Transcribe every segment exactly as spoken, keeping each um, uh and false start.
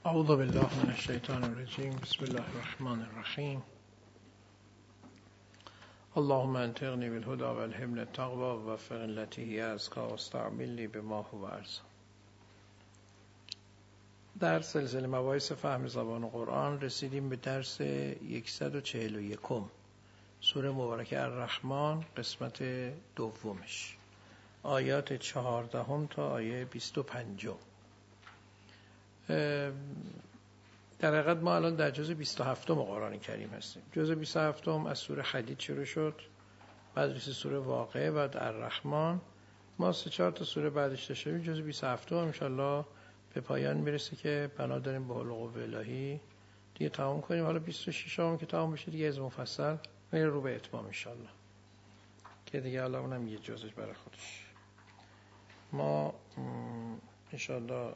اعوذ بالله من الشیطان الرجیم. بسم الله الرحمن الرحیم. اللهم انطقنی بالهدى والحمل التقوى ووفقني التي هي أزكى واستعملني بما هو أرزق. در سلسله مباحث فهم زبان قرآن رسیدیم به درس صد و چهل و یک سوره مبارکه الرحمن، قسمت دومش، آیات چهاردهم تا آیه بیست و پنجم. در حقیقت ما الان در جزء بیست و هفتم قرآن کریم هستیم. جزء بیست و هفتم از سوره حدید شروع شد، بعد رسید سوره واقعه، بعد الرحمن. ما سه چهار تا سوره بعدش داشتیم. جزء بیست و هفتم ان شاء الله به پایان میرسه که بنا داریم به حول و قوه الهی دیگه تمام کنیم. حالا بیست و شش هم که تمام بشه دیگه از مفصل میره رو به اتمام ان شاء الله، که دیگه حالا اونم یه جزش برای خودش. ما ان شاء الله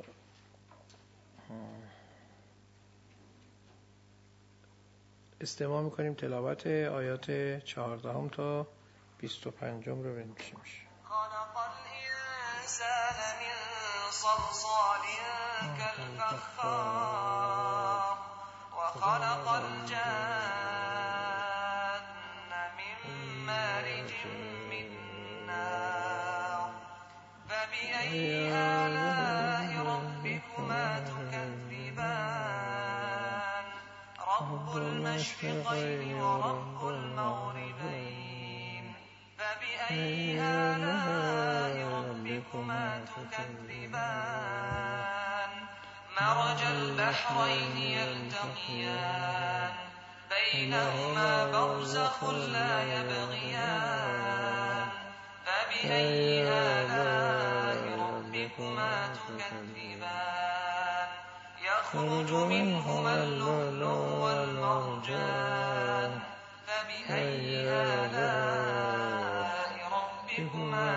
استماع میکنیم تلاوت آیات چهاردهم تا بیست و پنجم رو بنویسیم. خلق الانسان من صلصال كالفخار وخلق الجن من مارج من نار فبأي آلاء ربكما تكذبان رب المشرقين ورب المغربين فبأي آلاء ربكما تكذبان مرج البحرين يلتقيان بينهما برزخ لا يبغيان فبأي آلاء ربكما تكذبان يخرج منهما اللؤلؤ والمرجان فبأي آلاء ربكما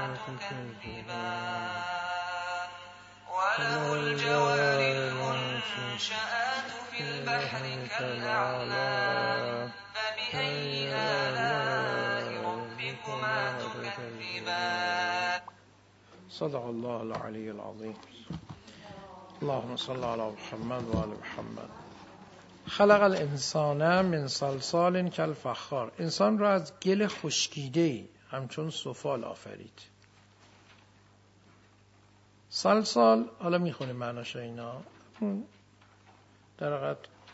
تكذبان وله الجوار المنشآت في البحر كالأعلام فبأي آلاء ربكما تكذبان. صدق الله العلی العظیم. اللهم صل علی محمد و آل محمد. خلق الانسان من صلصال کالفخار. انسان را از گل خشکیده همچون سفال آفرید. صلصال حالا میخونیم معناش اینا، در حقیقت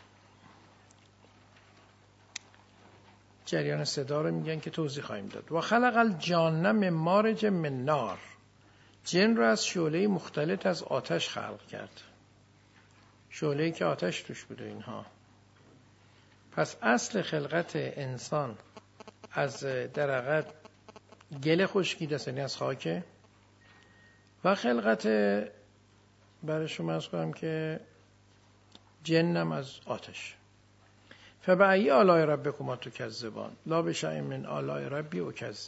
جریان صدا رو میگن که توضیح خواهیم داد. و خلق الجان من مارج من نار. جن را از شعله مختلط از آتش خلق کرد. شعله‌ای که آتش توش بوده اینها. پس اصل خلقت انسان از در حقیقت گل خشکیده است، یعنی از خاکه، و خلقت برای شما از کنم که جنم از آتش. فبأی آلاء ربکما تکذبان لا بشیء من آلاء ربی اکذب.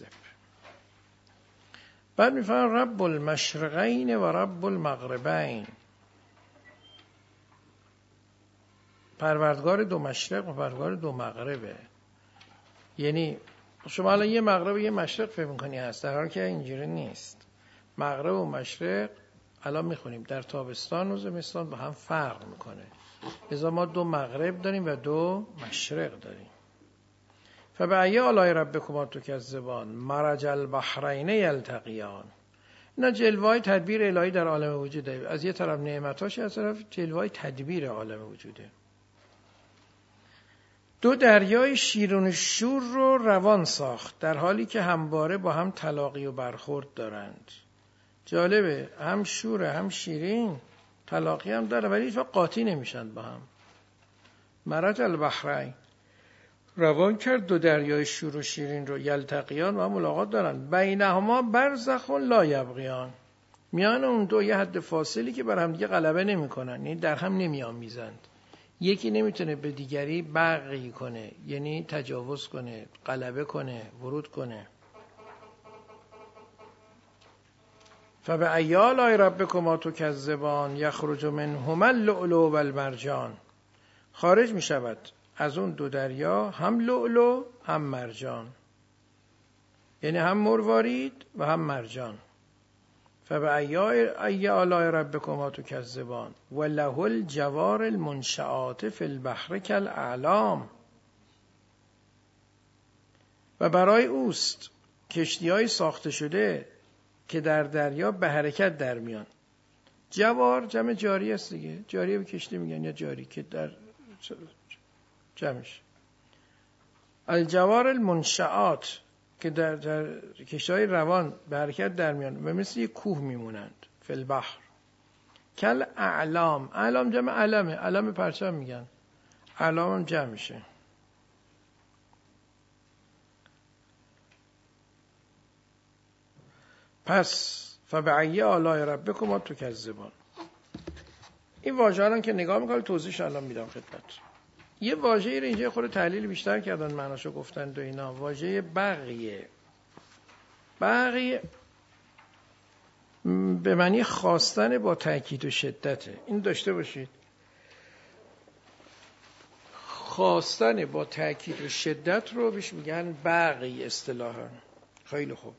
بعد میفرمان رب المشرقین و رب المغربین. پروردگار دو مشرق و پروردگار دو مغربه. یعنی شما الان یه مغرب و یه مشرق فکر می‌کنی هست، در حالی که اینجوری نیست. مغرب و مشرق الان میخونیم در تابستان و زمستان با هم فرق میکنه. لذا ما دو مغرب داریم و دو مشرق داریم. فبأی آلاء ربکما تکذبان مرج البحرین یلتقیان. اینا جلوه‌های تدبیر الهی در عالم وجوده. از یه طرف نعمتاش، از طرف جلوه‌های تدبیر عالم وجوده. دو دریای شیرین و شور رو روان ساخت در حالی که همواره با هم تلاقی و برخورد دارند. جالبه، هم شوره هم شیرین، تلاقی هم داره ولی هیچ وقت قاطی نمیشن با هم. مرج البحرین، روان کرد دو دریای شور و شیرین رو، یلتقیان و هم ملاقات دارن، بینهما برزخ لا یبغیان، میان اون دو یه حد فاصلی که بر هم دیگه غلبه نمیکنن، یعنی در هم نمیآمیزند. یکی نمیتونه به دیگری بغی کنه، یعنی تجاوز کنه، غلبه کنه، ورود کنه. فبأی آلاء ربکما تکذبان یخرج منهما اللؤلؤ والمرجان. خارج می شود از اون دو دریا هم لؤلؤ هم مرجان، یعنی هم مروارید و هم مرجان. فبأی آلاء ربکما تکذبان وله الجوار المنشآت فی البحر کالاعلام. و برای اوست کشتی‌های ساخته شده که در دریا به حرکت در میان. جوار جمع جاری است دیگه، جاری به کشتی میگن یا جاری که در جمعش. الجوار المنشآت که در, در کشتی‌های روان به حرکت در میان و مثل یک کوه میمونند. فی البحر کل اعلام. اعلام جمع علمه، علم پرچم میگن، اعلام هم جمع میشه. پس فبأی آلاء ربکما تکذبان. این واژه‌ها که نگاه میکنم توضیحش الان میدم خدمت. یه واژه‌ای رو اینجا خود تحلیل بیشتر کردن، معناشو گفتن و اینا. واژه بغیه. بغی به معنی خواستن با تأکید و شدته. این داشته باشید. خواستن با تأکید و شدت رو بهش میگن بغی اصطلاحاً. خیلی خوب.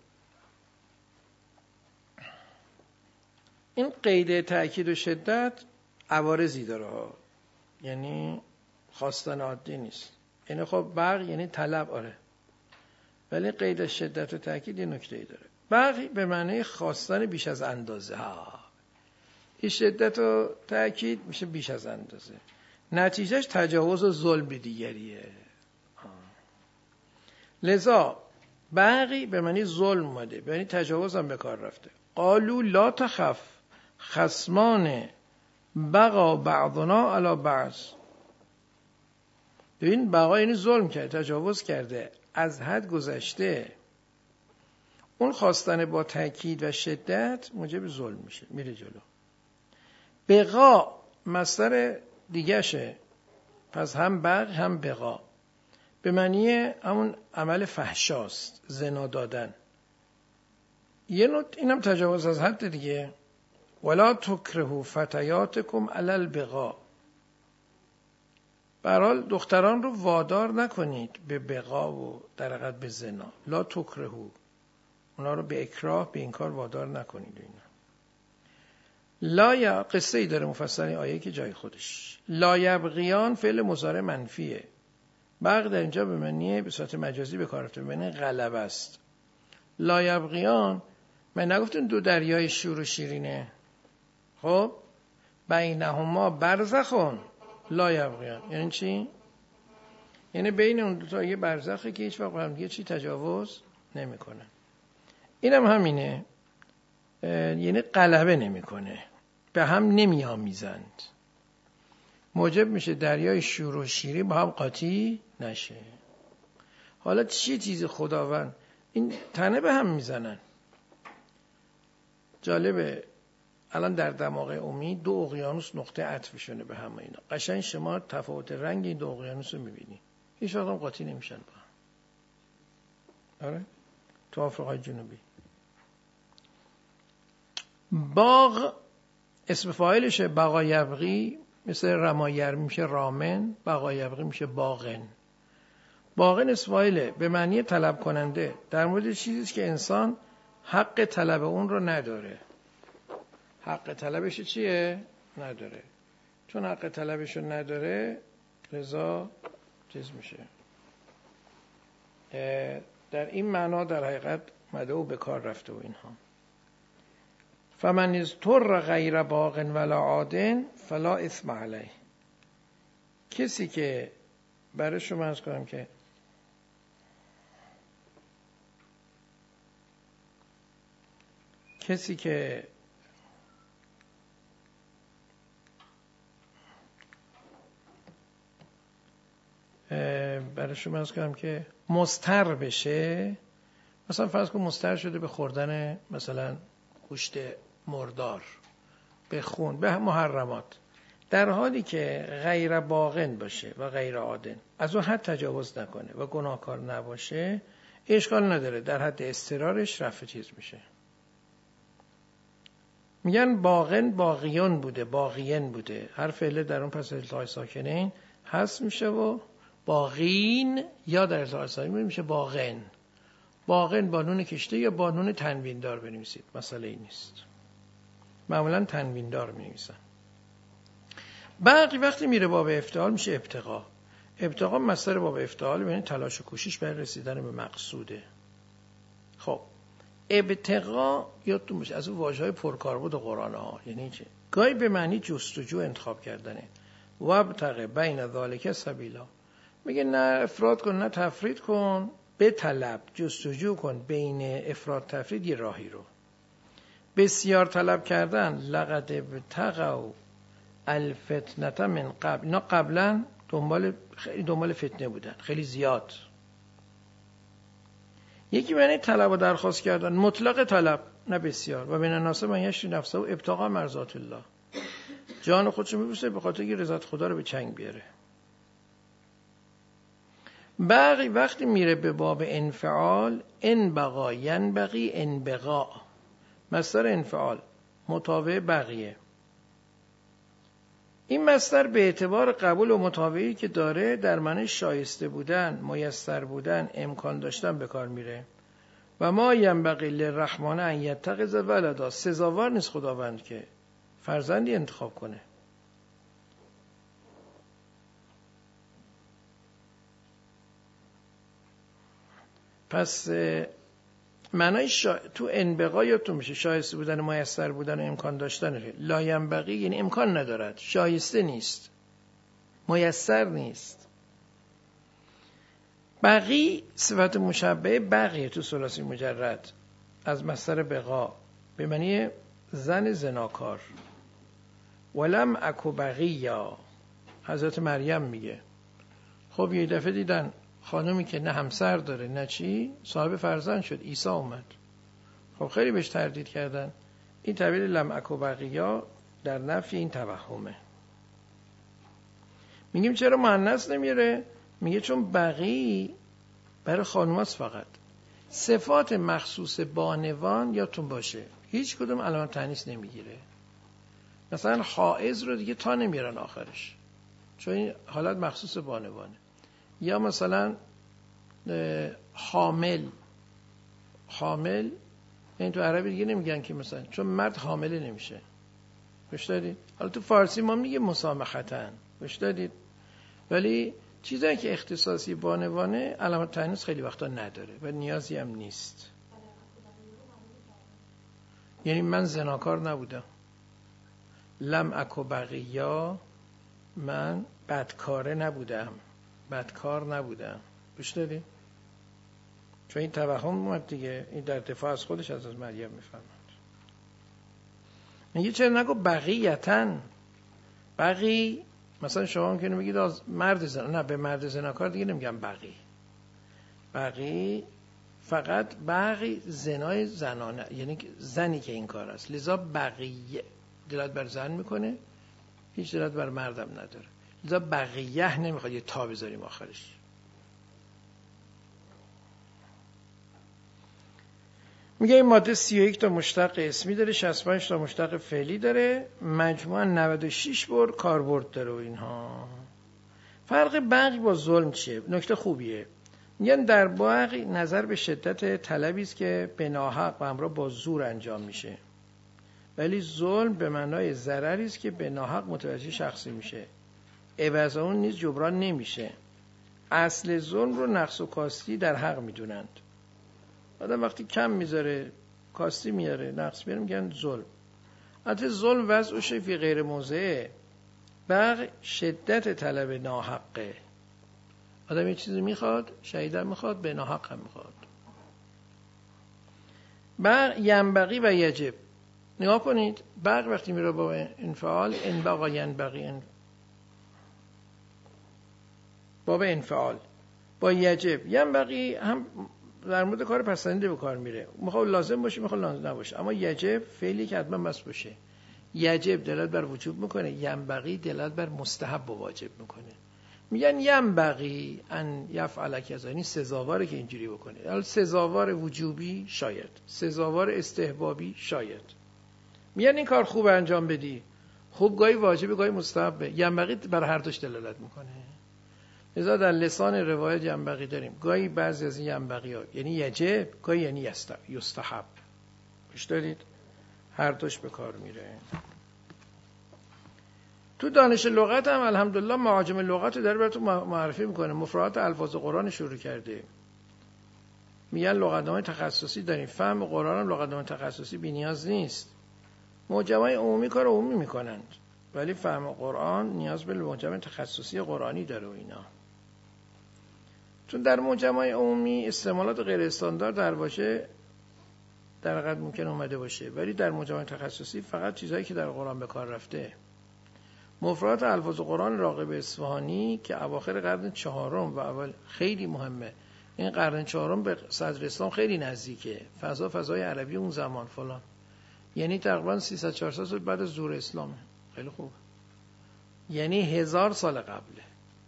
این قید تأکید و شدت عوارضی داره ها، یعنی خواستن عادی نیست. یعنی خب بغی یعنی طلب، آره، ولی قید شدت و تأکید یه نکته‌ای داره. بغی به معنی خواستن بیش از اندازه ها. این شدت و تأکید میشه بیش از اندازه، نتیجهش تجاوز و ظلم به دیگریه. لذا بغی به معنی ظلم اومده، به معنی تجاوز هم به کار رفته. قالوا لا تخف خصمان بغا بعضنا علی بعض. ببین بغا یعنی ظلم کرده، تجاوز کرده، از حد گذشته. اون خواستن با تأکید و شدت موجب ظلم میشه، میره جلو. بغا مصدر دیگهشه، پس هم بغ هم بغا به معنی همون عمل فحشاست، زنا دادن. یه نوع اینم تجاوز از حد دیگه. ولا تکرهوا فتیاتکم علی البغا. به هر حال دختران رو وادار نکنید به بغا و در حقیقت به زنا. لا تکرهوا، اونا رو به اکراه به این کار وادار نکنید. اینا لا یا قصه ای داره مفصلی آیه که جای خودش. لا یبغیان فعل مضارع منفیه. بغ در اینجا به معنی به صورت مجازی به کار رفته، به معنی غلبه است. لا یبغیان، من نگفتم دو دریای شور و شیرینه؟ خب بینهما برزخون لا یبغیان یعنی چی؟ یعنی بین اون دو تا یه برزخه که هیچ وقت هم دیگه چی تجاوز نمیکنه. اینم هم همینه، یعنی غلبه نمیکنه، به هم نمیآمیزند، موجب میشه دریای شور و شیرین با هم قاطی نشه. حالا چی چیز خداوند این تنه به هم میزنن. جالبه الان در دماغ عمومی دو اقیانوس نقطه عطفشونه به هم. اینا قشنگ شما تفاوت رنگ این دو اقیانوس رو میبینی، هیچ وقت هم قاطی نمیشن با هم. آره تو آفریقای جنوبی. باغ اسم فاعلشه، بغا یبغی، مثل رمایر میشه رامن، بغا یبغی میشه باغن. باغن اسم فاعله به معنی طلب کننده، در مورد چیزی که انسان حق طلب اون رو نداره. حق طلبش چیه؟ نداره. چون حق طلبش رو نداره لذا چیز میشه. در این معنا در حقیقت مدعو به کار رفته و اینها. فمن اضطر غیر باغ ولا عاد فلا اثم علیه. کسی که برای شما عرض کنم که کسی که برای شما عرض کنم که مضطر بشه، مثلا فرض کن مضطر شده به خوردن مثلا گوشت مردار، به خون، به محرمات، در حالی که غیر باغن باشه و غیر عادن، از اون حد تجاوز نکنه و گناهکار نباشه، اشکال نداره، در حد اضطرارش رفع چیز میشه. میگن باغن باغیان بوده، باغین بوده، هر فعله در اون پس التقاء ساکنین حذف میشه و باغین یا در التقاء ساکنین میشه باغن. باغن با نون کشته یا با نون تنوین دار بنویسید، مسئله ای نیست. معمولا تنوین دار می نویسن. باقی وقتی میره باب افتعال میشه ابتغا. ابتغا مصدر باب افتعال، یعنی تلاش و کوشش برای رسیدن به مقصوده. خب ابتغا یادتون باشه از اون واژه‌های پرکاربرد قرآن ها، یعنی چه؟ گاهی به معنی جستجو انتخاب کردنه. وابتغ بین ذالک سبیلا، میگه نه افراد کن نه تفرید کن، به طلب جستجو کن بین افراد تفرید یه راهی رو. بسیار طلب کردن، لقد ابتغوا الفتنه من قبل، اینا قبلا دنبال خیلی دنبال فتنه بودن، خیلی زیاد. یکی معنی طلب و درخواست کردن، مطلق طلب نه بسیار. و بین الناس من یشری نفسه و ابتغاء مرضات الله، جان خودشو میبوسه به خاطر اینکه رضایت خدا رو به چنگ بیاره. باقی وقتی میره به باب انفعال، ان بقا ینبغی انبغاء، مصدر انفعال متابع بقیه. این مصدر به اعتبار قبول و متابعی که داره در معنی شایسته بودن، میسر بودن، امکان داشتن به کار میره. و ما ینبغی للرحمن ان یتخذ ولدا، سزاوار نیست خداوند که فرزندی انتخاب کنه. پس معنای شا... تو انبغا یادتون میشه شایسته بودن، میسر بودن و امکان داشتن. لا ینبغی یعنی امکان ندارد، شایسته نیست، میسر نیست. بقی صفت مشبهه بقیه تو ثلاثی مجرد از مصدر بقا به معنی زن زناکار. ولم اکو بقیا، حضرت مریم میگه خب یه دفعه دیدن خانومی که نه همسر داره نه چی، صاحب فرزند شد، عیسی اومد. خب خیلی بهش تردید کردن. این تعبیر لم اکو بقیا در نفی این توهمه. میگیم چرا مؤنث نمیاره؟ میگه چون بقی برای خانوماست فقط. صفات مخصوص بانوان یادتون باشه هیچ کدوم علامت تانیث نمیگیره. مثلا حائض رو دیگه تا نمیارن آخرش، چون این حالت مخصوص بانوانه. یا مثلا حامل، حامل این تو عربی دیگه نمیگن که مثلا چون مرد حامله نمیشه. گوش دادید؟ حالا تو فارسی ما میگه مسامختن، گوش دادید؟ ولی چیزایی که اختصاصی بانوانه علامت تانیث خیلی وقتا نداره و نیازی هم نیست. یعنی من زناکار نبودم، لم اکو بقیا، من بدکاره نبودم، بدکار نبودم. گوش دادید؟ چون این توهم اومد دیگه، این در دفاع از خودش از از مریم میفرماد. میگه چرا نگو بقیتن؟ بقی مثلا شما ممکنه بگید از مرد زنا، نه به مرد زناکار دیگه نمیگم بقی. بقی فقط بقی زنای زنانه، یعنی زنی که این کار است. لذا بقیه دلالت بر زن میکنه، هیچ دلالت بر مردم نداره. لذا بقیه نمیخواد یه تا بذاریم آخرش. میگه این ماده سی و یک تا مشتق اسمی داره، شصت و پنج تا مشتق فعلی داره، مجموعاً نود و شش بار کاربرد داره و اینها. فرق بقی با ظلم چیه؟ نکته خوبیه. میگن در بقی نظر به شدت طلبی است که به ناحق و همراه با زور انجام میشه، ولی ظلم به معنای ضرری است که به ناحق متوجه شخصی میشه، عوض اون نیز جبران نمیشه. اصل ظلم رو نقص و کاستی در حق میدونند. آدم وقتی کم میذاره کاستی میاره، نقص میاره، میگن ظلم. البته ظلم وضعش فی غیر موضعه. بقی شدت طلب ناحقه. آدم یه چیزی میخواد، شهیدم میخواد، به ناحق هم میخواد. بقی ینبغی و یجب. نگاه کنید بقی وقتی میره با انفعال، انبغا ینبغی ان... باب انفعال با یجب. ینبغی هم در مورد کار پسندیده به کار میره، میخواد لازم باشه میخواد لازم نباشه. اما یجب فعلی که حتما بس باشه. یجب دلالت بر وجوب میکنه، ینبغی دلالت بر مستحب و واجب میکنه. میگن ینبغی ان یفعل کذا، یعنی سزاواره که اینجوری بکنه. حالا سزاوار وجوبی شاید، سزاوار استحبابی شاید. میگن این کار خوب انجام بدی، خوب گاهی واجبه گاهی مستحبه. ینبغی بر هر دوش دلالت میکنه. لذا در لسان روایت ینبغی داریم، گاهی بعضی از این ینبغی ها یعنی یجب، گاهی یعنی یستحب. گوش دارید؟ هر دوش به کار میره. تو دانش لغت هم الحمدلله معاجم لغت رو داره براتون معرفی میکنه. مفردات الفاظ قرآن شروع کرده. میگن لغتنامه تخصصی داریم. فهم قرآن هم لغتنامه تخصصی بی نیاز نیست. معجمای عمومی کار عمومی میکنند، ولی فهم قرآن نیاز به معجم تخصصی قرآنی داره و اینا. چون در معجمای عمومی استعمالات غیر استاندارد در باشه در حقیقت ممکن اومده باشه، ولی در معجم تخصصی فقط چیزایی که در قرآن به کار رفته. مفردات الفاظ قرآن راغب اصفهانی که اواخر قرن چهارم و اول خیلی مهمه. این قرن چهارم به صدر اسلام خیلی نزدیکه. فضا فضای عربی اون زمان فلان، یعنی تقریبا سیصد چهارصد سال بعد از ظهور اسلامه. خیلی خوب، یعنی هزار سال قبله.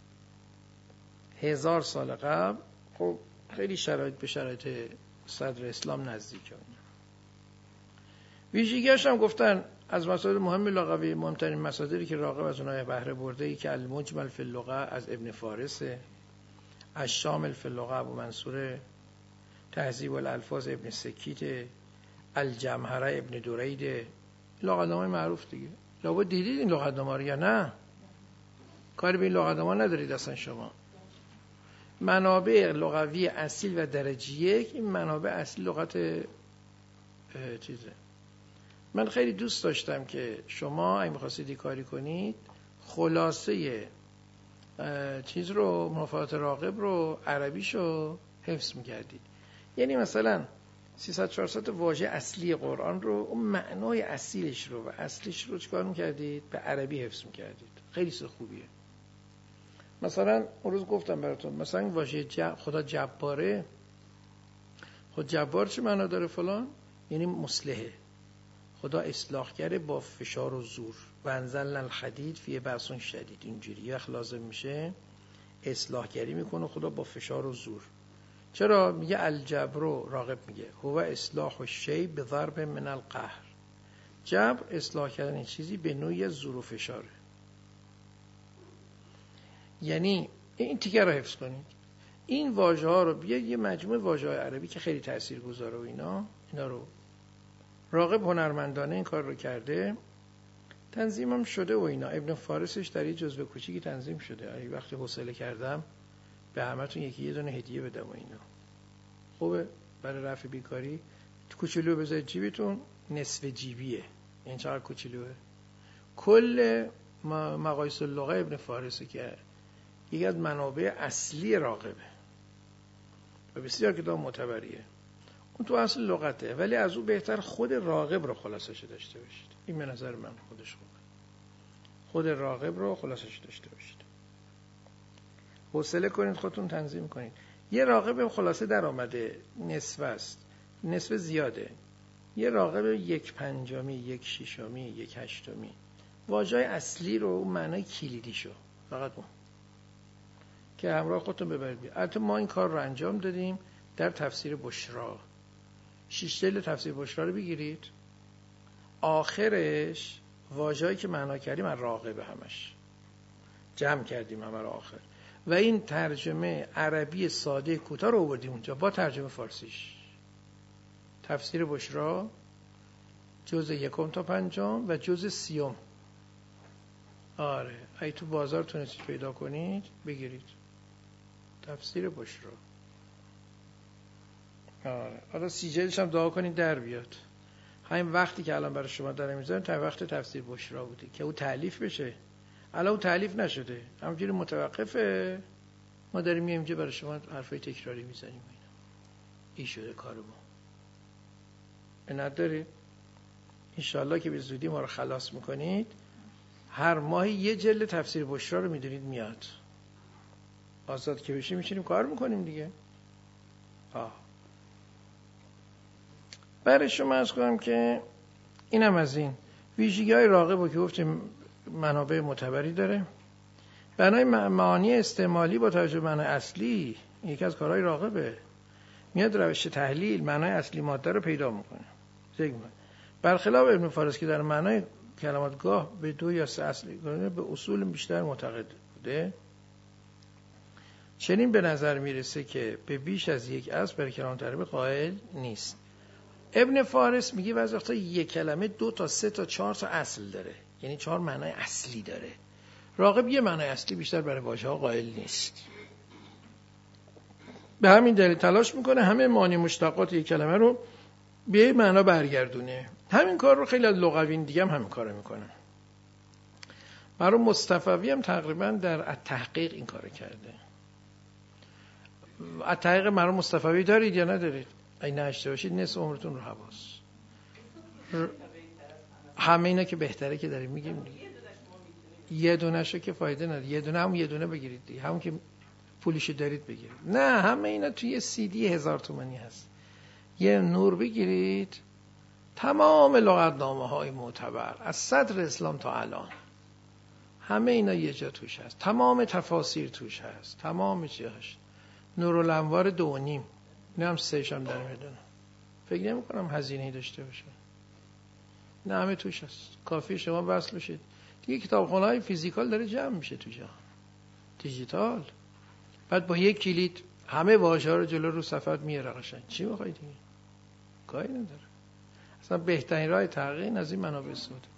هزار سال قبل. خب خیلی شرایط به شرایط صدر اسلام نزدیکه. ویژگیاش هم گفتن از مصادر مهم لغوی، مهمترین مصادری که راغب از اونها بهره برده ای که المجمل فی اللغه از ابن فارس، الشامل فی اللغه ابو منصور، تهذیب الالفاظ ابن سکیت، الجمهره ابن درید. لغتنامه معروف دیگه. لابد دیدید این لغتنامه رو یا نه؟ کاری به این لغتنامه ندارید اصلا شما. منابع لغوی اصیل و درجه یک، این منابع اصیل لغت چیزه. من خیلی دوست داشتم که شما اگه می‌خواستید کاری کنید خلاصه چیز رو، مفردات راغب رو، عربیشو حفظ می‌کردید. یعنی مثلا سیصد چهارصد واژه اصلی قرآن رو، اون معنای اصیلش رو و اصلش رو چیکار می‌کردید؟ به عربی حفظ می‌کردید. خیلی چیز خوبیه. مثلا اون روز گفتم براتون، مثلا واژه جب... خدا جباره، خود جبار چه معنا داره فلان؟ یعنی مصلحه. خدا اصلاحگره با فشار و زور. و انزلنا الحدید فیه بأس شدید. اینجوری یه وقت لازم میشه اصلاحگری میکنه خدا با فشار و زور. چرا میگه الجبرو؟ راغب میگه هو اصلاح الشیء بضرب من القهر. جبر اصلاح کردن چیزی به نوعی زور و فشاره. یعنی این تیکه رو حفظ کنید. این واژه ها رو بیاید یه مجموعه واژه های عربی که خیلی تاثیرگذاره و اینا اینا رو راغب هنرمندانه این کار رو کرده، تنظیمم شده و اینا. ابن فارسش در یه جزوه کوچیکی تنظیم شده. اگه وقتی حوصله کردم به همتون یکی یه دونه هدیه بدم و اینا. خوبه برای رفع بیکاری. کوچولو بذارید جیبتون، نصف جیبیه. این چقدر کوچولوه؟ کل مقایس اللغه ابن فارس که یکی از منابع اصلی راغبه و بسیار کتاب معتبریه. اون تو اصل لغته، ولی از او بهتر خود راغب رو خلاصش داشته باشید. این به نظر من خودش خوبه. خود راغب رو خلاصش داشته باشید. حوصله کنید خودتون تنظیم کنید. یه راغب خلاصه در آمده نصف است، نصف زیاده. یه راغب یک پنجمی، یک شیشمی، یک هشتمی. واژه‌های اصلی رو، اون معنای کلیدیشو فقط اون که همراه خودتون ببرید. البته ما این کار رو انجام دادیم در تفسیر بشرا. شش جلد تفسیر بشرا رو بگیرید، آخرش واژه‌ای که معنا کردیم از راغب همش جمع کردیم همه رو آخر، و این ترجمه عربی ساده کوتاه رو آوردیم اونجا با ترجمه فارسیش. تفسیر بشرا جزء یکم تا پنجم و جزء سیوم. آره اگه تو بازار تونستید پیدا کنید بگیرید تفسیر بشرا. آره حالا سی جلدش هم دعا کنید در بیاد. همین وقتی که الان برای شما دارم میذارم تا وقت تفسیر بشرا بوده که او تألیف بشه. الان او تألیف نشده، همونجوری متوقفه. ما داریم میایم اینجا برای شما حرفای تکراری میزنیم اینا. این شده کار ما. نداری؟ انشالله که به زودی ما رو خلاص میکنید. هر ماهی یه جلد تفسیر بشرا رو میدونید میاد. آزاد که بشیم میشینیم کار میکنیم دیگه. آه. برای شما عرض کنم که اینم از این ویژگی‌های راغب که گفتیم منابع معتبری داره. بنای معانی استعمالی با توجه به معنای اصلی یکی از کارهای راغبه. میاد روش تحلیل معنای اصلی ماده رو پیدا میکنه. برخلاف ابن فارس که در معنای کلمات گاه به دو یا سه اصلی به اصول بیشتر معتقد بوده، چنین به نظر میرسه که به بیش از یک اصل برای کلمات عربی قائل نیست. ابن فارس میگه بعضی وقتا یک کلمه دو تا سه تا چهار تا اصل داره، یعنی چهار معنای اصلی داره. راغب یه معنای اصلی بیشتر برای واژه‌ها قائل نیست. به همین دلیل تلاش میکنه همه معانی مشتقات یک کلمه رو به یه معنا برگردونه. همین کار رو خیلی از لغویین دیگه هم همین کارو میکنن. مرحوم مصطفوی هم تقریبا در التحقیق این کارو کرده. التحقیق مرحوم مصطفوی دارید یا ندارید؟ اگه نشته باشید نصف عمرتون رو حواس. همه اینا که بهتره که داریم میگیم دیگه. یه دونهشو که فایده نداره. یه دونه هم یه دونه بگیرید دیگه. همون که پولشو دارید بگیرید. نه، همه اینا توی یه سی دی هزار تومانی هست. یه نور بگیرید، تمام لغتنامه های معتبر از صدر اسلام تا الان همه اینا یه جا توش هست. تمام تفاسیر توش هست. تمام چیزاش. نورالانوار دو و نیم. نه هم سهش هم در میدونم. فکر نمی کنم هزینه‌ای داشته باشه. نه همه توش هست. کافی شما وصل بشید. دیگه کتابخونه‌های فیزیکال داره جمع میشه تو جهان. دیجیتال. بعد با یک کلید همه واژه‌ها رو جلو رو صفحات میاره قشنگ. چی می‌خواید دیگه؟ کاری نداره. اصلا بهترین راه تحقیق از این منابع استفاده کنید.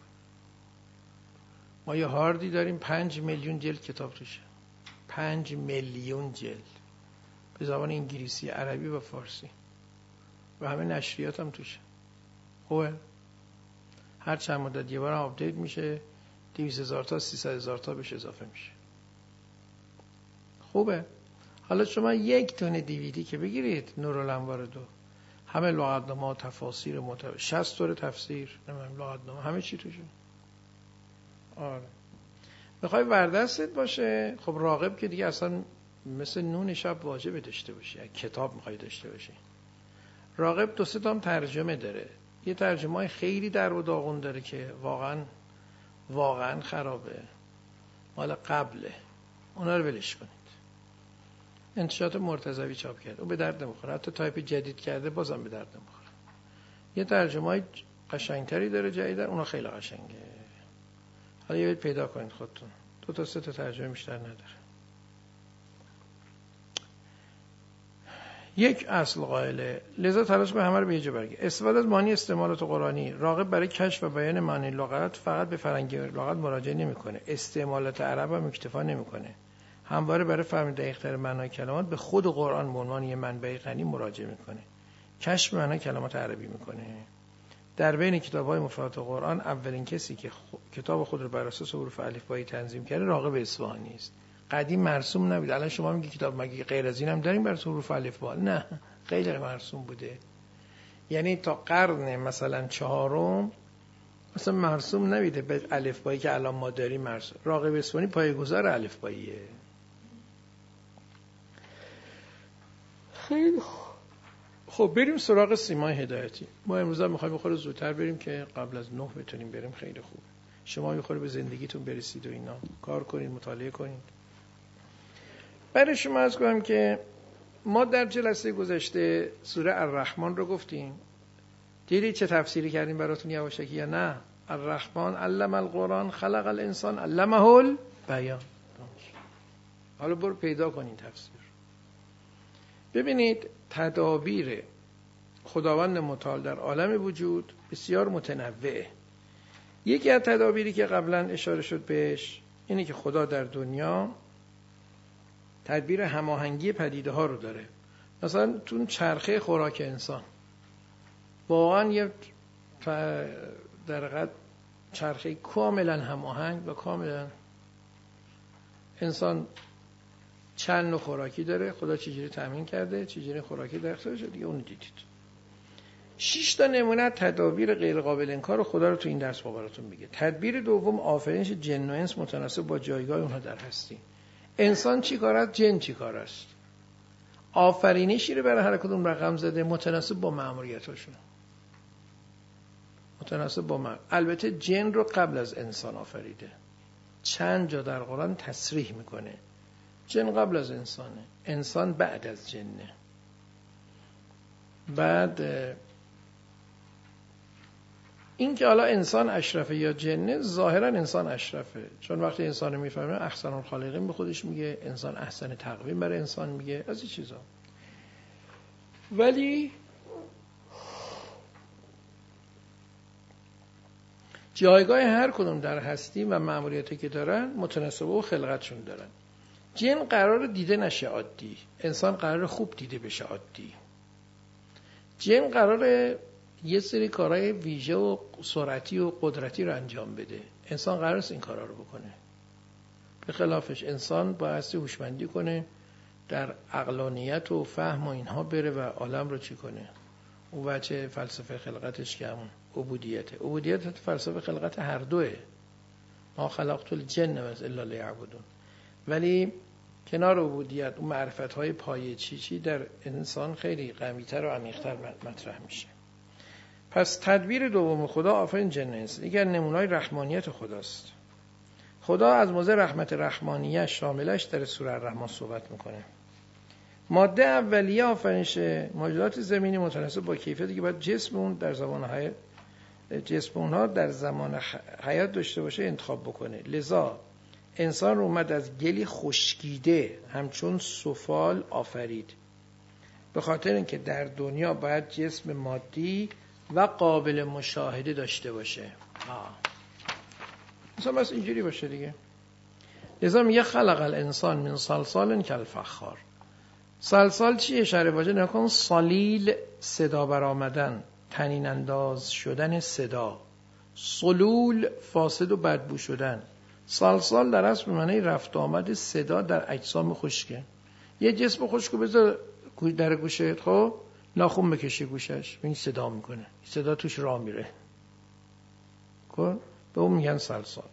ما یه هاردی داریم پنج میلیون جلد کتاب توشه. پنج میلیون جلد. به زبان انگلیسی، عربی و فارسی. و همه نشریات هم توشه. خوبه؟ هر چند مدت یه بار آپدیت میشه، دویست هزار تا سیصد هزار تا بهش اضافه میشه. خوبه؟ حالا شما یک تونه دیویدی که بگیرید نورالانوار دو، همه لغتنامه، تفاسیر متعدد، شصت طور تفسیر، نمیدونم لغتنامه، همه چی توشه. آره. میخوای وردستت باشه، خب راغب که دیگه اصلا مثل نون شب واجبه داشته باشی. کتاب میخوای داشته باشی. راغب دو سه تا هم ترجمه داره. یه ترجمه خیلی در و داغون داره که واقعا واقعا خرابه. مال قبله. اونا رو ولش کنید. انتشارات مرتضوی چاپ کرده. اون به درد نمیخوره. حتی تایپ جدید کرده بازم به درد نمیخوره. یه ترجمه قشنگتری داره جدیدن، اونا خیلی قشنگه. حالا یه پیدا کنید خودتون. دو تا سه تا ترجمه بیشتر نداره. یک اصل قائله، لذا تلاش کنید همه رو به یه جا برگه. استفاده از معانی استعمالات قرآنی. راغب برای کشف و بیان معانی لغت فقط به فرنگی لغت مراجعه نمیکنه. استعمالات عرب هم اکتفا نمیکنه. همواره برای فهم دقیق‌تر معنای کلمات به خود قرآن به عنوان یه منبع غنی مراجعه میکنه. کشف معنای کلمات عربی میکنه. در بین کتاب‌های مفردات قرآن اولین کسی که خ... کتاب خود رو بر اساس حروف الفبایی تنظیم کرده راغب اصفهانی است. قدیم مرسوم نبود. الان شما میگی کتاب مگه غیر از این هم داریم بر حروف الفبا؟ نه، غیر مرسوم بوده. یعنی تا قرن مثلا چهارم مثلا مرسوم نبوده به الفبایی که الان ما داریم مرسوم. راغب اصفهانی پایه‌گذار الفباییه. خیلی خب بریم سراغ سیمای هدایتی. ما امروز هم می‌خوایم بخوره زودتر بریم که قبل از نه بتونیم بریم. خیلی خوب. شما می‌خوره به زندگیتون برسید و اینا کار کنید، مطالعه کنید. برای شما عرض کنم که ما در جلسه گذشته سوره الرحمن رو گفتیم. دیدید چه تفسیری کردیم براتون یواشکی یا نه؟ الرحمن علم القرآن خلق الانسان علمه البیان. حالا برو پیدا کنین تفسیر. ببینید تدابیر خداوند متعال در عالم وجود بسیار متنوعه. یکی از تدابیری که قبلا اشاره شد بهش اینه که خدا در دنیا تدبیر هماهنگی پدیده ها رو داره. مثلا تو چرخه خوراک انسان واقعا یه در حقیقت چرخه کاملا هماهنگ و کاملا انسان چند نوع خوراکی داره، خدا چجوری تامین کرده، چجوری خوراکی در اختیارشه، دیگه اون دیدید. شش تا نمونه تدابیر غیر قابل انکار خدا رو تو این درس با براتون میگه. تدبیر دوم آفرینش جن و انس متناسب با جایگاه اونها در هستی. انسان چی کار است، جن چی کار است. آفرینشی رو برای هر کدوم رقم زده متناسب با مأموریتاشون. متناسب با مأمور. البته جن رو قبل از انسان آفریده. چند جا در قرآن تصریح میکنه جن قبل از انسانه، انسان بعد از جنه. بعد این که حالا انسان اشرفه یا جنه، ظاهرا انسان اشرفه، چون وقتی انسان میفهمه احسن الخالقین به خودش میگه، انسان احسن تقویم برای انسان میگه، از این چیزا. ولی جایگاه هر کدوم در هستی و مأموریتی که دارن متناسب با خلقتشون دارن. جن قرار دیده نشه عادی، انسان قرار خوب دیده بشه عادی. جن قرار یه سری کارهای ویژه و سرعتی و قدرتی رو انجام بده، انسان قرار است این کارا رو بکنه. به خلافش انسان بایستی هوشمندی کنه، در عقلانیت و فهم و اینها بره و عالم رو چی کنه. او بچه فلسفه خلقتش که همون عبودیته. عبودیت فلسفه خلقت هر دوه. ما خلقت الجن و الا لیعبدون. ولی کنار عبودیت اون معرفت‌های پایه چی چی در انسان خیلی قوی‌تر و عمیق‌تر مطرح میشه. پس تدبیر دوم خدا آفرین جن انس دیگر نمونه‌های رحمانیت خداست. خدا از موضع رحمت رحمانیه شاملش در سوره الرحمن صحبت میکنه. ماده اولیه آفرینش موجودات زمینی متناسب با کیفیتی که باید جسم اون در زمان جسم اونها در زمان حیات داشته باشه انتخاب بکنه. لذا انسان رو اومد از گلی خشکیده همچون سفال آفرید، به خاطر اینکه در دنیا باید جسم مادی و قابل مشاهده داشته باشه. آه. مثلا بس اینجوری باشه دیگه. لذا میگه خلق الانسان من صلصال کالفخار. صلصال چی اشاره باشه؟ نکن صلیل صدا برآمدن، طنین انداز شدن صدا. صلول فاسد و بدبو شدن. صلصال در اصل به معنی رفت آمد صدا در اجسام خشکه. یه جسم خشکو بذار در گوشت، خب ناخن بکشی گوشش، این صدا میکنه، صدا توش راه میره. خب به اون میگن صلصال.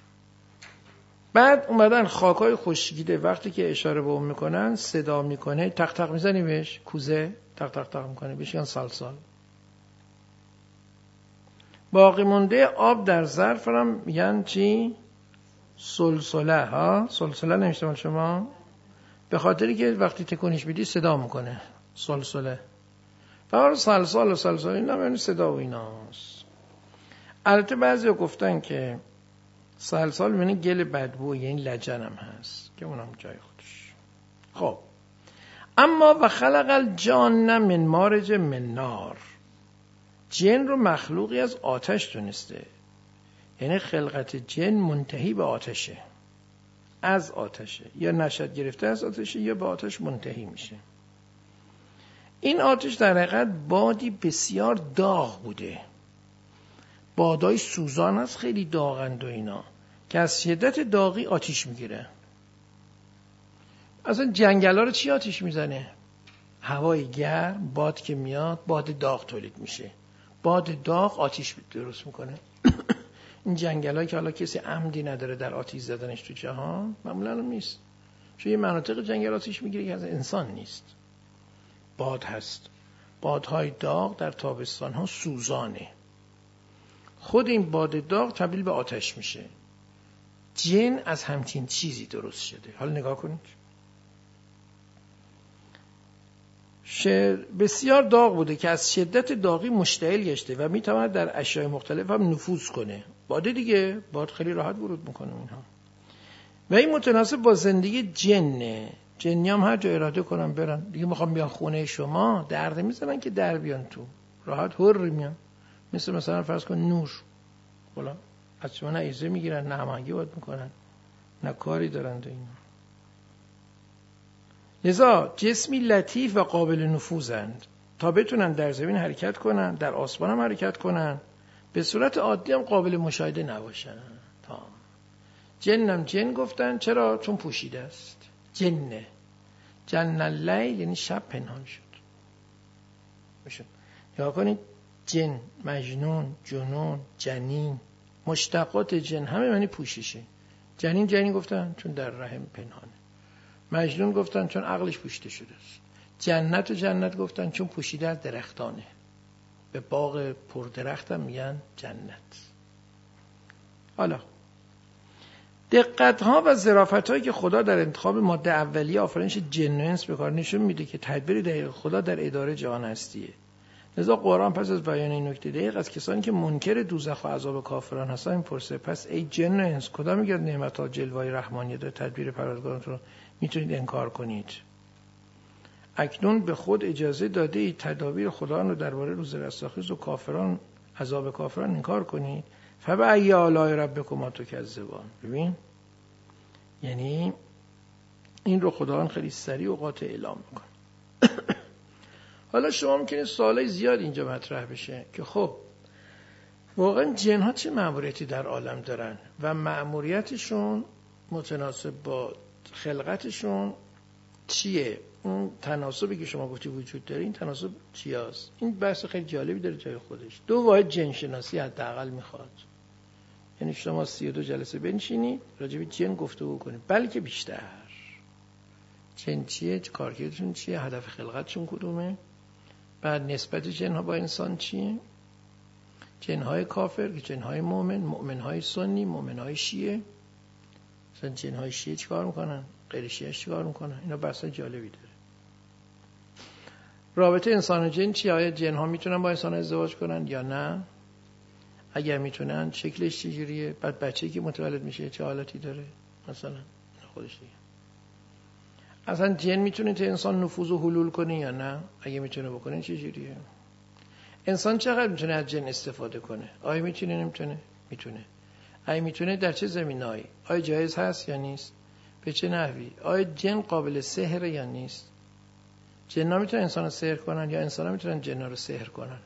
بعد اومدن خاکای خشکیده، وقتی که اشاره به اون میکنن صدا میکنه، تق تق میزنی بهش، کوزه تق تق تق میکنه، بهش میگن صلصال. باقی مونده آب در ظرف هم میگن چی؟ سلسله. ها سلسله نمیشته مال شما؟ به خاطری که وقتی تکونش میدی صدا میکنه، سلسله. برای سلسال و سلسال اینا یعنی صدا و ایناست. البته بعضی ها گفتن که سلسال یعنی گل بدبو، یعنی لجن هم هست که اونم جای خودش. خب اما و خلق الجان من مارج من نار. جن رو مخلوقی از آتش دونسته، یعنی خلقت جن منتهی به آتشه، از آتشه، یا نشأت گرفته از آتشه یا به آتش منتهی میشه. این آتش در حقیقت بادی بسیار داغ بوده، بادای سوزان هست، خیلی داغند و اینا که از شدت داغی آتش میگیره. اصلا جنگل ها رو چی آتش میزنه؟ هوای گرم، باد که میاد باد داغ تولید میشه، باد داغ آتش درست میکنه. این جنگل هایی که حالا کسی عمدی نداره در آتش زدنش تو جهان معمولا هم نیست، چون یه مناطق جنگل آتش میگیره که از انسان نیست. باد هست، بادهای داغ در تابستان ها سوزانه، خود این باد داغ تبدیل به آتش میشه. جن از همچین چیزی درست شده. حالا نگاه کنید، بسیار داغ بوده که از شدت داغی مشتعل گشته و میتواند در اشیاء مختلف هم نفوذ کنه. باده دیگه، باد خیلی راحت ورود میکنه اینها. و این متناسب با زندگی جنه. جنی هم هر جا اراده کنن برن دیگه، میخوام بیان خونه شما درد میزنن که در بیان تو، راحت هر میان. مثل مثلا فرض کن نور، حالا از شما نه ایزه میگیرن نه هماهنگی باید میکنن نه کاری دارن ده اینا. لذا جسمی لطیف و قابل نفوذند تا بتونن در زمین حرکت کنن، در آسمان هم حرکت کنن، به صورت عادی هم قابل مشاهده نباشن. تا جنم جن گفتن چرا؟ چون پوشیده است. جنه جن اللیل یعنی شب پنهان شد. بشون یا کنید جن، مجنون، جنون، جنین، مشتقات جن همه معنی پوششه. جنین جنین گفتن چون در رحم پنهانه، مجنون گفتن چون عقلش پوشیده شده است، جنت و جنت گفتن چون پوشیده از درختانه، به باغ پر درخت هم میگن جنت. حالا دقت ها و ظرافت هایی که خدا در انتخاب ماده اولیه آفرینش جن و انس به کار نشون میده که تدبیر دقیق خدا در اداره جهان هستیه. لذا قرآن پس از بیان این نکته دقیق از کسانی که منکر دوزخ و عذاب کافران هستن میپرسه پس ای جن و انس کدام میگه نعمت ها جلوه‌های رحمانیت و تدبیر پروردگارتون رو میتونید انکار کنید؟ اکنون به خود اجازه داده ای تدابیر خداوند رو درباره روز رستاخیز و کافران، عذاب کافران انکار کنید؟ فبأی آلاء ربکما تکذبان. ببین یعنی این رو خداوند خیلی سریع و قاطع اعلام میکنه. حالا شما میکنید سوالای زیاد اینجا مطرح بشه که خب واقعا جنها چه مأموریتی در عالم دارن و مأموریتشون متناسب با خلقتشون چیه؟ اون تناسبی که شما گفتی وجود داره، این تناسب چی هست؟ این بحث خیلی جالبی داره جای خودش. دو واحد جن شناسی حداقل میخواد. یعنی شما سی و دو جلسه بنشینی راجع به جن گفتگو کنید، بلکه بیشتر. جن چیه؟ کارکردشون چیه؟ هدف خلقتشون کدومه؟ بعد نسبت جنها با انسان چیه؟ جنهای کافر، جنهای مؤمن، مؤمنهای سنی، مؤمنهای شیعه. مثلا جنهای شیعه چیکار میکنن؟ غیر شیعه چیکار میکنن؟ اینا بحث جالبی داره. رابطه انسان و جن چیه؟ آیا جنها میتونن با انسان ازدواج کنن یا نه؟ اگر میتونن شکلش چجوریه؟ بعد بچه‌ای که متولد میشه چه حالتی داره؟ مثلا خودش دیگه. اصلا جن میتونه تو انسان نفوذ و حلول کنه یا نه؟ اگه میتونه بکنه چجوریه؟ انسان چقدر میتونه از جن استفاده کنه؟ آیا میتونه نمیتونه؟ میتونه. آیا میتونه در چه زمینه‌ای؟ آیا جایز هست یا نیست؟ به چه نحوی؟ آیا جن قابل سحر یا نیست؟ جن‌ها میتونن انسان رو سحر کنن یا انسان‌ها میتونن جن‌ها رو سحر کنن؟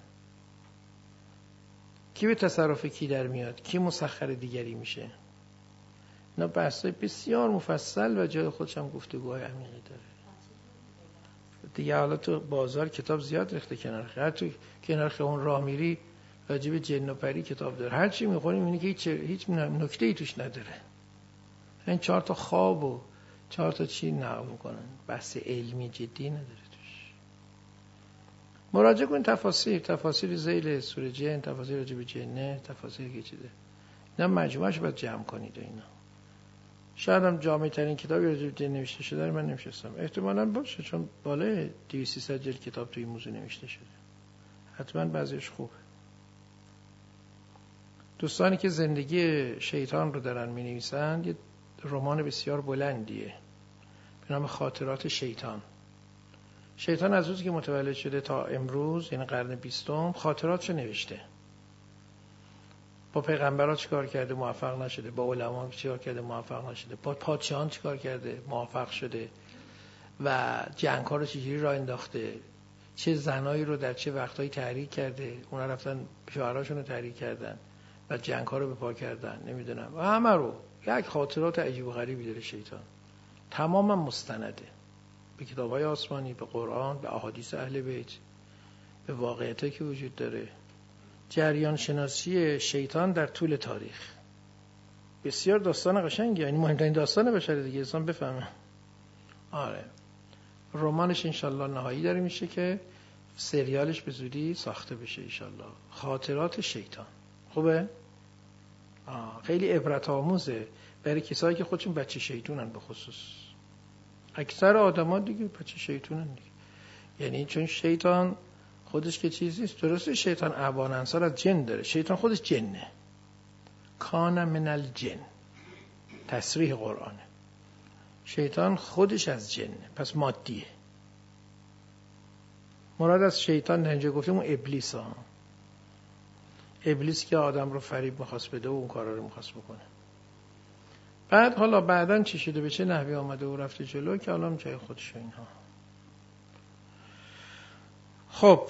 کی به تصرف کی در میاد؟ کی مسخر دیگری میشه؟ اینا بحث‌های بسیار مفصل و جای خودش هم گفتگوهای عمیقی داره. دیگه حالا تو بازار کتاب زیاد ریخته کنار خیلی، تو کنار خیابون راه میری راجع به جن و پری کتاب داره. هر چی میخونی میبینی که هیچ هیچ نکته‌ای توش نداره. این چهار تا خواب و چهار تا چی نقل میکنن. بحث علمی جدی نداره توش. مراجعه کن تفاسیر، تفاسیر ذیل سوره جن، تفاسیر راجع به جنه، تفاسیر که چیزه. اینا مجموعه‌اش باید جمع کنید و اینا. شاید هم جامع ترین کتابی راجع به جن نوشته شده رو من نمی‌شناسم. احتمالاً باشه چون بالای دویست سیصد جلد کتاب توی این موضوع نوشته شده. حتما بعضیش خوبه. دوستانی که زندگی شیطان رو دارن می‌نویسن یه رمان بسیار بلندیه به نام خاطرات شیطان. شیطان از روزی که متولد شده تا امروز یعنی قرن بیستم خاطراتشو نوشته. با پیغمبرها چیکار کرده موفق نشده، با علما چیکار کرده موفق نشده، با پادشاهان چیکار کرده موفق شده و جنگ‌ها رو چجوری راه انداخته، چه زنایی رو در چه وقتایی تحریک کرده، اونا رفتن شوهراشون رو تحریک کردن و جنگ‌ها رو به پا کردن، نمیدونم و همه رو. یک خاطرات عجیب و غریبی داره شیطان، تماما مستنده به کتاب‌های آسمانی، به قرآن، به احادیث اهل بیت، به واقعیتی که وجود داره. جریان شناسی شیطان در طول تاریخ بسیار داستان قشنگه، یعنی مهمترین داستان بشر دیگه انسان بفهمه. آره رمانش انشالله نهایی داره میشه که سریالش به زودی ساخته بشه انشالله. خاطرات شیطان خوبه؟ آه. خیلی عبرت آموزه برای کسایی که خودشون بچه شیطونن. به خصوص اکثر آدما دیگه بچه شیطونن دیگه. یعنی چون شیطان خودش که چیزی است. درسته شیطان اعوان انصار از جن داره، شیطان خودش جنه. کان من الجن، تصریح قرآنه. شیطان خودش از جنه، پس مادیه. مراد از شیطان در اینجا گفتیم اون ابلیس ها. ابلیس که آدم رو فریب میخواست بده و اون کارا رو میخواست بکنه. بعد حالا بعدن چی شده، به چه نحوی آمده و رفته جلو که حالا جای خودش اینها. خب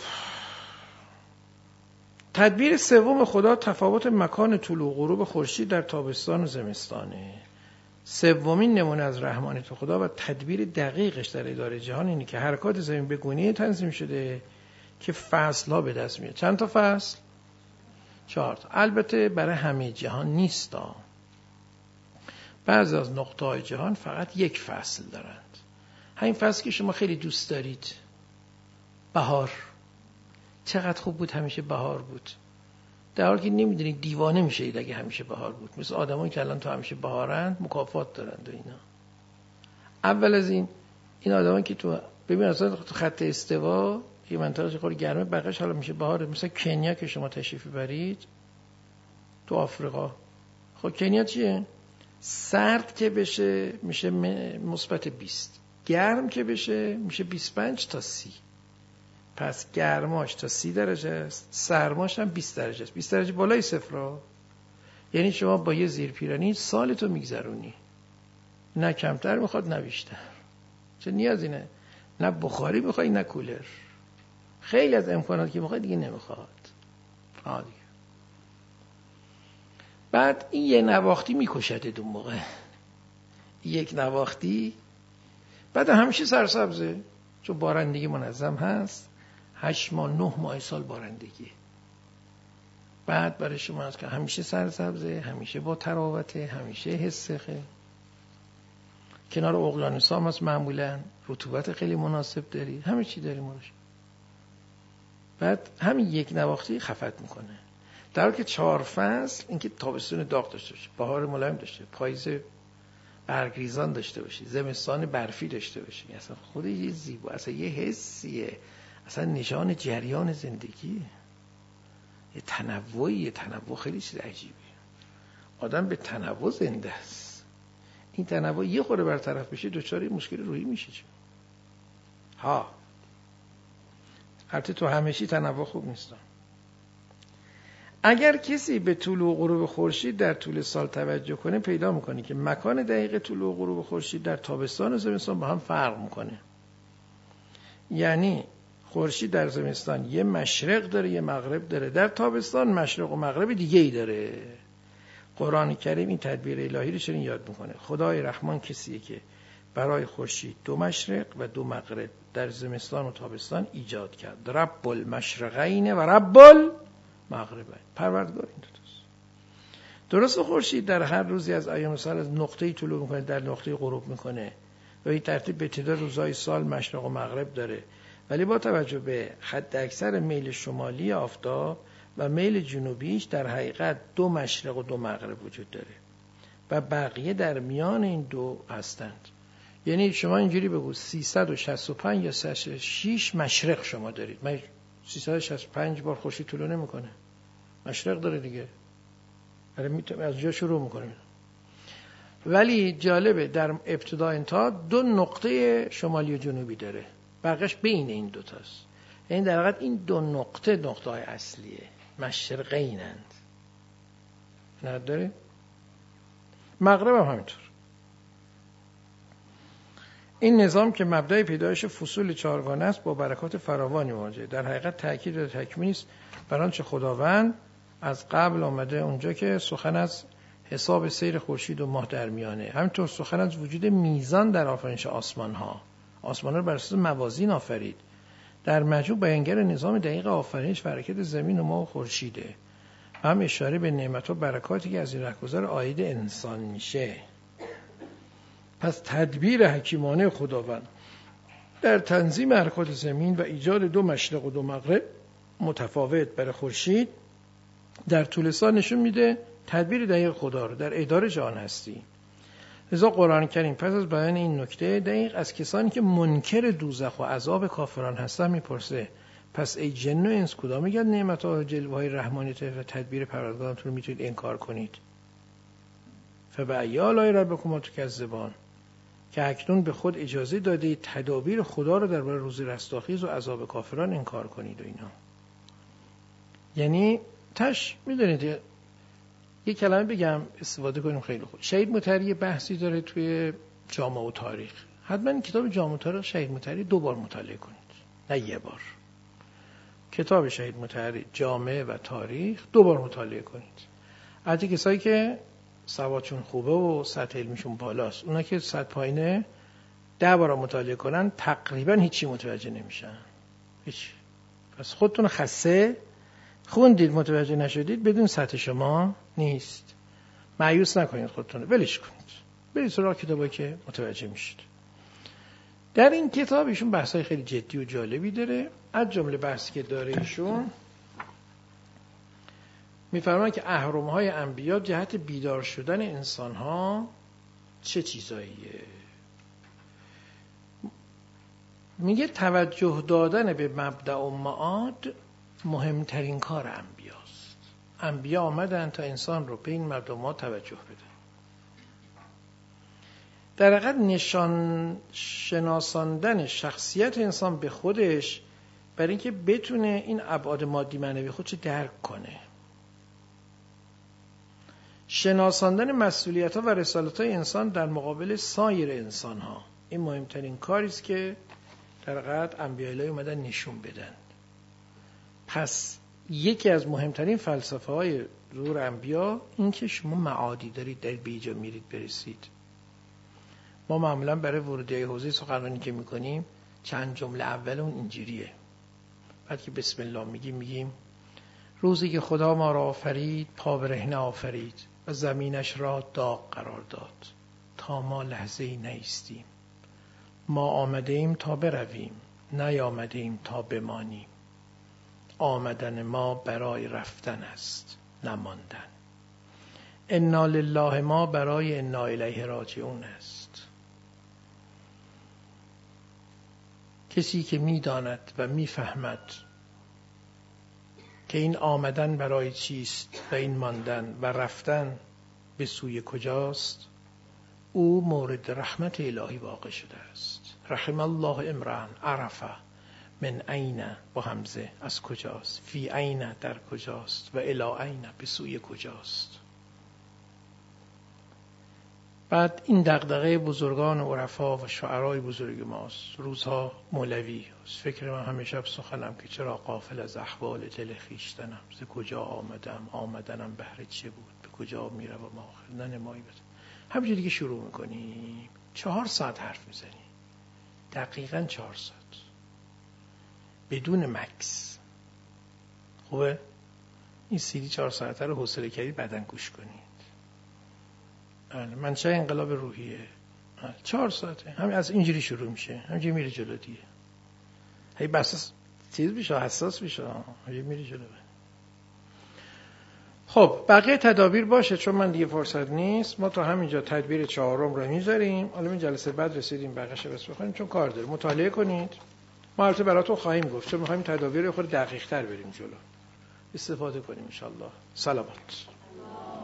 تدبیر سوم خدا تفاوت مکان طلوع و غروب خورشید در تابستان و زمستانه. سومین نمونه از رحمانیت خدا و تدبیر دقیقش در اداره جهان اینه که حرکات زمین به گونه‌ای تنظیم شده که فصل‌ها به دست میاد. چند تا فصل؟ چهار تا. البته برای همه جهان نیستا. بعضی از نقطه‌های جهان فقط یک فصل دارند. همین فصل که شما خیلی دوست دارید، بهار. چقدر خوب بود همیشه بهار بود. در حالی که نمیدونید دیوانه میشید اگه همیشه بهار بود. مثل آدمایی که الان تو همیشه بهارند مکافات دارند و اینا. اول از این این آدمایی که تو ببین اصلا تو خط استوا یه منطقه خیلی گرمه بقیش حالا میشه بهاره. مثل کنیا که شما تشریف برید تو آفریقا. خب کنیا چیه؟ سرد که بشه میشه مثبت بیست، گرم که بشه میشه بیست و پنج تا سی. پس گرماش تا سی درجه است، سرماش هم بیست درجه است. بیست درجه بالای صفر. یعنی شما با یه زیرپیرنی سالتو میگذرونی، نه کمتر میخواد نه بیشتر. چه نیازی نه، نه بخاری میخوای نه کولر، خیلی از امکاناتی که میخوای دیگه نمیخواد. آه دیگه. بعد این یه نواختی میکشده دو موقع، یک نواختی. بعد همیشه سرسبزه چون بارندگی منظم هست، هشت ماه نه ماه سال بارندگی. بعد برای شما هست که همیشه سرسبزه، همیشه با تراوته، همیشه حسخه. کنار اقیانوس هم هست، معمولا رطوبت خیلی مناسب داری، همه چی داری مراش. بعد همین یک نواختی خفت میکنه. در حالی که چهار فصل اینکه تابستون داغ داشته باشه، بهار ملایم داشته، پاییز برگریزان داشته باشی، زمستان برفی داشه باشی، اصلا خود یه زیبا، اصلا یه حسیه، اصلا نشان جریان زندگی، یه تنوعی، یه تنوع خیلی چیز عجیبه. آدم به تنوع زنده است. این تنوع یه خورده برطرف بشه دچار مشکل روحی میشه. چه ها البته تو همشی تنوع خوب نیست. اگر کسی به طلوع و غروب خورشید در طول سال توجه کنه، پیدا میکنه که مکان دقیق طلوع و غروب خورشید در تابستان و زمستان با هم فرق میکنه. یعنی خورشید در زمستان یه مشرق داره یه مغرب داره، در تابستان مشرق و مغرب دیگه ای داره. قرآن کریم این تدبیر الهی رو چنین یاد میکنه. خدای رحمان کسیه که برای خورشید دو مشرق و دو مغرب در زمستان و تابستان ایجاد کرد. رب المشرقین و رب المغربین، پروردگار این دوتاست. درست خورشید در هر روزی از ایام سال از نقطه‌ای طلوع میکنه در نقطه‌ای غروب میکنه و این ترتیب به تعداد روزهای سال مشرق و مغرب داره، ولی با توجه به حد اکثر میل شمالی آفتاب و میل جنوبیش در حقیقت دو مشرق و دو مغرب وجود داره و بقیه در میان این دو هستند. یعنی شما اینجوری بگو سیصد و شصت و پنج یا سیصد و شصت و شش مشرق شما دارید. من سیصد و شصت و پنج بار خورشید طلوع نمیکنه، مشرق داره دیگه، ولی میتونه از جا شروع میکنه. ولی جالبه در ابتدا انتها دو نقطه شمالی و جنوبی داره، بقیش بین این دوتاست. یعنی در حقیقت این دو نقطه نقطه های اصلیه، مشرقینند. نه داره؟ مغرب هم همینطور. این نظام که مبدأ پیدایش فصول چهارگانه است با برکات فراوانی مواجهه. در حقیقت تأکید و تکمیل است بر آنچه خداوند از قبل آمده اونجا که سخن از حساب سیر خورشید و ماه در میانه، همینطور سخن از وجود میزان در آفرینش آسمان ها. آسمان ها رو بر اساس موازین آفرید. در مجموع بیانگر نظام دقیق آفرینش و حرکت زمین و ماه و خورشیده. هم اشاره به نعمت و برکاتی که از این رهگذر عاید انسان میشه. پس تدبیر حکیمانه خداوند در تنظیم حرکات زمین و ایجاد دو مشرق و دو مغرب متفاوت برای خورشید در طول سال نشون میده تدبیر دقیق خدا رو در اداره جهان هستی. لذا قرآن کریم پس از بیان این نکته دقیق از کسانی که منکر دوزخ و عذاب کافران هستن میپرسه پس ای جن و انس کدام میگن نعمت و جلوه های رحمانیت و تدبیر پروردگارتون رو میتونید انکار کنید؟ فبأی آلاء ربکما تکذبان، که اکنون به خود اجازه داده تدابیر خدا رو درباره روز رستاخیز و عذاب کافران انکار کنید و اینا. یعنی تش میدونید یه کلمه بگم استفاده کنیم خیلی خوب. شهید مطهری بحثی داره توی جامعه و تاریخ. حتما کتاب جامعه و تاریخ شهید مطهری دو بار مطالعه کنید، نه یه بار. کتاب شهید مطهری جامعه و تاریخ دو بار مطالعه کنید. البته کسایی که سوادشون خوبه و سطح علمیشون بالاست، اونا که سطح پایینه ده بار مطالعه کنن تقریبا هیچی متوجه نمیشن. هیچ. پس خودتون خسته خوندید متوجه نشدید بدون سطح شما نیست. مایوس نکنید خودتون، ولش کنید. برید سراغ کتابایی که متوجه میشید. در این کتاب ایشون بحثای خیلی جدی و جالبی داره. از جمله بحثی که داره ایشون میفرماید که اهرم‌های انبیا جهت بیدار شدن انسان‌ها چه چیزاییه؟ میگه توجه دادن به مبدأ و معاد مهمترین کار انبیاست. انبیا آمدن تا انسان رو به این مبدأ و معاد توجه بدن. در حقیقت نشان شناساندن شخصیت انسان به خودش برای اینکه بتونه این ابعاد مادی معنوی خودش درک کنه. شناساندن مسئولیت‌ها و رسالت‌های انسان در مقابل سایر انسان‌ها. این مهمترین کاری است که در حقیقت انبیاءالله اومدن نشون بدن. پس یکی از مهمترین فلسفه‌های ظهور انبیا این که شما معادی دارید در به اینجا میرید برسید. ما معمولا برای ورودی حوزه سخنرانی که میکنیم چند جمله اول اون اینجوریه. بعد که بسم الله میگیم میگیم روزی که خدا ما را آفرید پا برهنه آفرید و زمینش را داغ قرار داد تا ما لحظه ای نیستیم. ما آمده ایم تا برویم، نیامده ایم تا بمانیم. آمدن ما برای رفتن است، نماندن. انا لله ما برای انا الیه راجعون است. کسی که میداند و میفهمد که این آمدن برای چیست و این ماندن و رفتن به سوی کجاست، او مورد رحمت الهی واقع شده است. رحم الله امرأ عرفه من عین با همزه از کجاست، فی عین در کجاست و الی عین به سوی کجاست. بعد این دغدغه بزرگان و عرفا و شعرای بزرگ ماست. روزها مولوی است. فکر من همیشه شب سخنم که چرا غافل از احوال دل خویشتنم، ز کجا آمدم، آمدنم بهر چه بود، به کجا میروم آخر، ننمایی بده. همینجوری که شروع میکنیم چهار ساعت حرف میزنیم، دقیقاً چهار ساعت بدون مکس. خوبه؟ این سیدی چهار ساعته رو حوصله کردید بعداً گوش کنید. منشأ انقلاب روحیه چهار ساعته، همین از اینجوری شروع میشه، همینجوری میره جلو دیگه. هی بس چیز بشه، حساس بشه، همینجوری میره جلو. خب بقیه تدابیر باشه چون من دیگه فرصت نیست. ما تا همینجا تدبیر چهارم رو میذاریم. حالا این جلسه بعد رسیدیم بقیه‌اش بس بخونیم چون کار داره. مطالعه کنید. ما البته براتون خواهیم گفت چون می‌خوایم تدابیر رو خود دقیق‌تر بریم جلو. استفاده کنیم ان شاء الله. سلامت.